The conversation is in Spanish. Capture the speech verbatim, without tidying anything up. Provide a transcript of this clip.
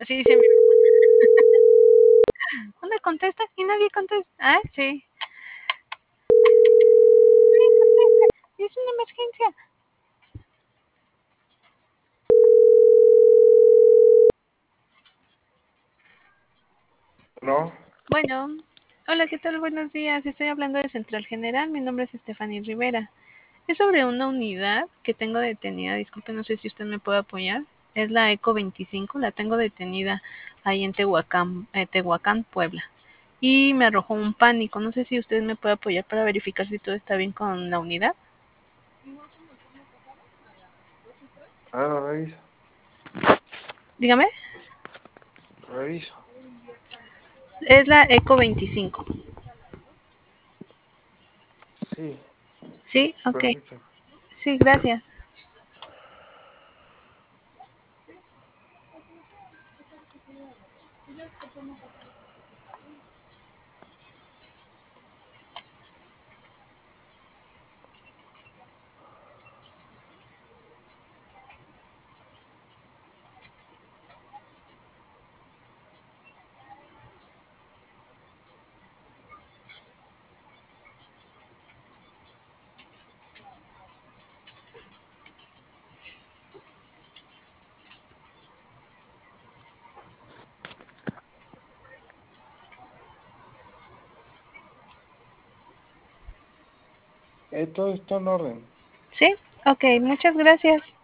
Así dice mi mamá. ¿Dónde contesta? Y nadie contesta. Ah, sí. Nadie contesta. Y es una emergencia. No. Bueno, hola, ¿qué tal? Buenos días. Estoy hablando de Central General. Mi nombre es Stephanie Rivera. Es sobre una unidad que tengo detenida. Disculpe, no sé si usted me puede apoyar. Es la Eco veinticinco. La tengo detenida ahí en Tehuacán, eh, Tehuacán, Puebla. Y me arrojó un pánico. No sé si usted me puede apoyar para verificar si todo está bien con la unidad. Ah, lo reviso. Dígame. Reviso. Es la Eco veinticinco. Sí, Sí, ok. permítame. Sí, gracias. Eh, todo está en orden. Sí, ok, muchas gracias.